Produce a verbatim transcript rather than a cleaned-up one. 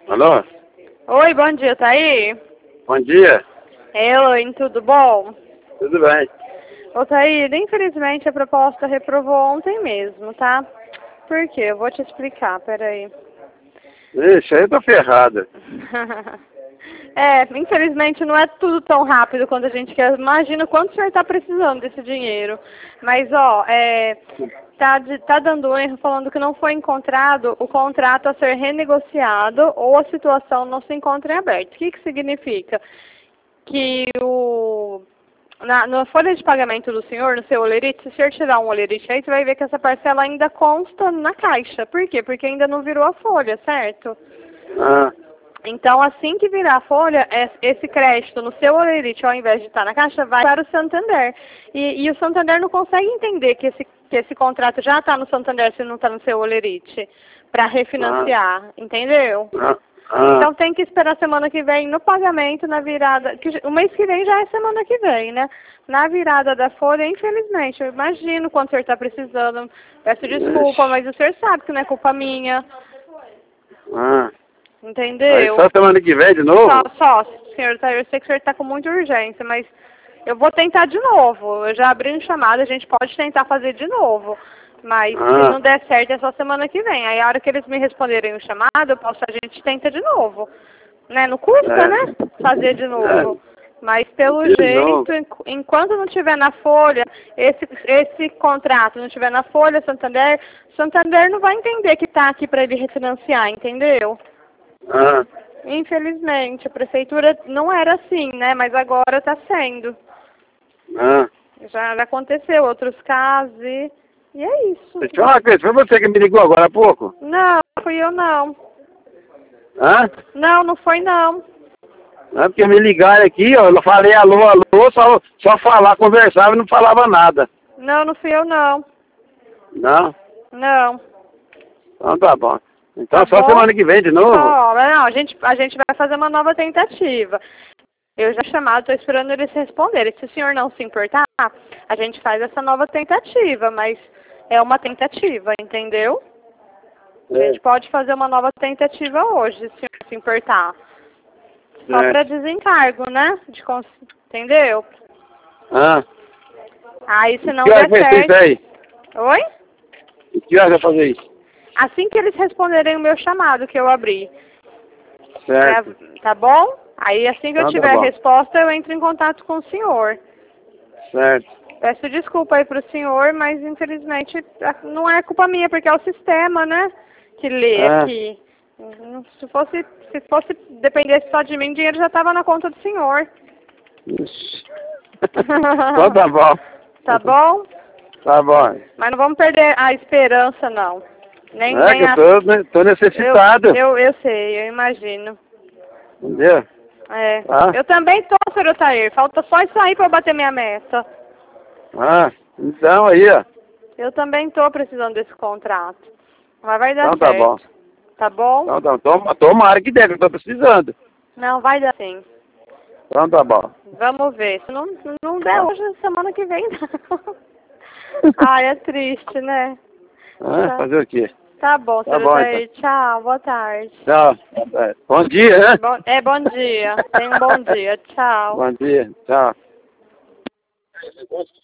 Alô? Oi, bom dia, tá aí? Bom dia. Oi, tudo bom? Tudo bem. Ô, Thaíra, infelizmente a proposta reprovou ontem mesmo, tá? Por quê? Eu vou te explicar, peraí. Ixi, aí eu tô ferrada. É, infelizmente não é tudo tão rápido quanto a gente quer. Imagina quanto o senhor tá precisando desse dinheiro. Mas, ó, é, tá, de- tá dando erro falando que não foi encontrado o contrato a ser renegociado ou a situação não se encontra em aberto. O que que significa? Que o... Na, na folha de pagamento do senhor, no seu olerite, se o senhor tirar um olerite aí, você vai ver que essa parcela ainda consta na caixa. Por quê? Porque ainda não virou a folha, certo? Ah, Então, assim que virar a folha, es- esse crédito no seu olerite, ao invés de estar na caixa, vai para o Santander. E, e o Santander não consegue entender que esse, que esse contrato já está no Santander se não está no seu olerite, para refinanciar, entendeu? ah, ah. Então tem que esperar semana que vem no pagamento, na virada, que o mês que vem já é semana que vem, né? Na virada da folha, infelizmente, eu imagino quanto o senhor está precisando. Peço desculpa, mas o senhor sabe que não é culpa minha, Ah. Aí entendeu? só semana que vem de novo? Só, só, senhor, tá, eu sei que o senhor está com muita urgência, mas eu vou tentar de novo. Eu já abri um chamado, a gente pode tentar fazer de novo. Mas Ah. se não der certo é só semana que vem. Aí a hora que eles me responderem o chamado, eu posso, a gente tenta de novo. Né? Não custa, É. né? Fazer de novo. Mas pelo De jeito, novo. enqu- enquanto não tiver na folha, esse, esse contrato não tiver na folha, Santander, Santander não vai entender que está aqui para ele refinanciar, entendeu? Ah. Infelizmente, a prefeitura não era assim, né? Mas agora está sendo. Ah. Já aconteceu outros casos e, e é isso. Deixa eu falar uma coisa, foi você que me ligou agora há pouco? Não, fui eu não. Hã? Não, não foi não. Não, porque me ligaram aqui, ó, eu falei alô, alô, só, só falar, conversava e não falava nada. Não, não fui eu não. Não? Não. Então tá bom. Então Tá só bom? semana que vem de novo? Só, não, a gente, a gente vai fazer uma nova tentativa. Eu já chamado, estou esperando eles responderem. Se o senhor não se importar, a gente faz essa nova tentativa, mas é uma tentativa, entendeu? A É. gente pode fazer uma nova tentativa hoje, se o senhor se importar. Só É. para desencargo, né? De cons... Entendeu? Ah. Aí se não Que hora der que vai ser isso certo... aí? Oi? E que hora vai fazer isso? Assim que eles responderem o meu chamado que eu abri. Certo. É, tá bom? Aí assim que eu Então tá tiver a bom. resposta, eu entro em contato com o senhor. Certo. Peço desculpa aí pro senhor, mas infelizmente não é culpa minha, porque é o sistema, né? Que lê Ah. aqui. Se fosse, se fosse dependesse só de mim, o dinheiro já estava na conta do senhor. Ixi. Então tá bom. Tá bom? Tá bom. Mas não vamos perder a esperança, não. Nem, É nem que eu a... tô, né, tô necessitado. Eu, eu, eu sei, eu imagino. Entendeu? É. Ah. Eu também tô, senhor Otair. Falta só isso aí pra eu bater minha meta. Ah, então aí, ó. Eu também tô precisando desse contrato. Mas vai dar Então tá certo. bom. Tá bom? Então, então, toma, tomara que dê, que eu tô precisando. Não, vai dar sim. Então tá bom. Vamos ver. Se não, não der Ah. hoje, semana que vem não. Ai, é triste, né? Ah, Tá. fazer o quê? Tá bom, Tá senhor bom, Otair. Tchau, boa tarde. Tchau. É, bom dia, né? Bom, é, bom dia. Tenha um bom dia. Tchau. Bom dia. Tchau.